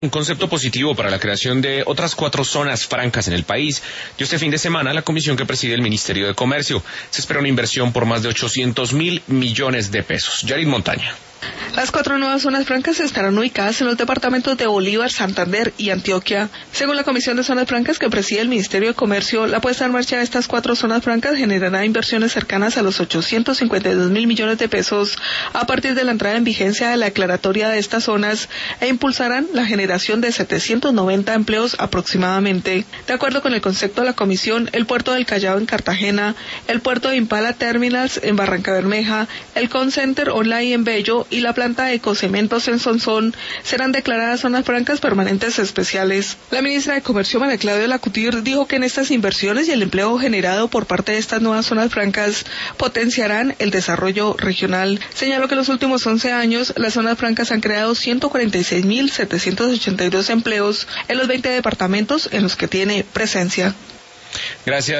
Un concepto positivo para la creación de otras 4 zonas francas en el país dio este fin de semana la comisión que preside el Ministerio de Comercio. Se espera una inversión por más de 800.000 millones de pesos. Yarit Montaña. Las 4 nuevas zonas francas estarán ubicadas en los departamentos de Bolívar, Santander y Antioquia. Según la Comisión de Zonas Francas que preside el Ministerio de Comercio, la puesta en marcha de estas 4 zonas francas generará inversiones cercanas a los 852.000 millones de pesos a partir de la entrada en vigencia de la declaratoria de estas zonas e impulsarán la generación de 790 empleos aproximadamente. De acuerdo con el concepto de la Comisión, el puerto del Callao en Cartagena, el puerto de Impala Terminals en Barrancabermeja, el Call Center Online en Bello y la planta de Ecocementos en Sonsón serán declaradas zonas francas permanentes especiales. La ministra de Comercio, María Claudia Lacutir, dijo que en estas inversiones y el empleo generado por parte de estas nuevas zonas francas potenciarán el desarrollo regional. Señaló que en los últimos 11 años las zonas francas han creado 146.782 empleos en los 20 departamentos en los que tiene presencia. Gracias.